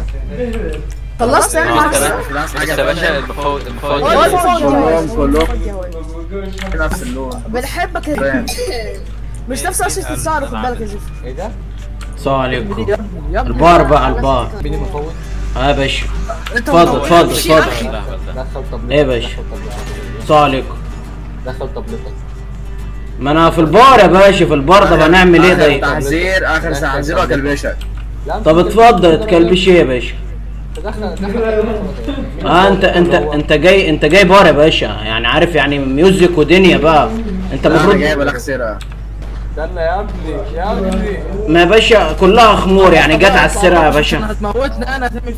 خلصت يعني يا باشا المفوض كلهم نفس اللون. بنحبك يا مش نفس قصة الشعر، خد بالك يا زيف. ايه ده؟ السلام عليكم. البار بقى البار. مين المفوض؟ يا باشا اتفضل اتفضل اتفضل. دخل طبلتك. ايه يا باشا؟ السلام عليكم. دخل طبلتك. ما انا في البار يا باشا، في البار. طب هنعمل ايه طيب؟ تحذير اخر تحذير وكلبشك. طب اتفضل اتكلبش ايه يا باشا؟ دخل انت جاي بار يا باشا، يعني عارف يعني ميوزك ودنيا بقى. انت المفروض جايب لك سيرة. استنى يا ابني يا ابني. ما يا باشا كلها خمور يعني، جت على السرقه يا باشا. هتموتنا انا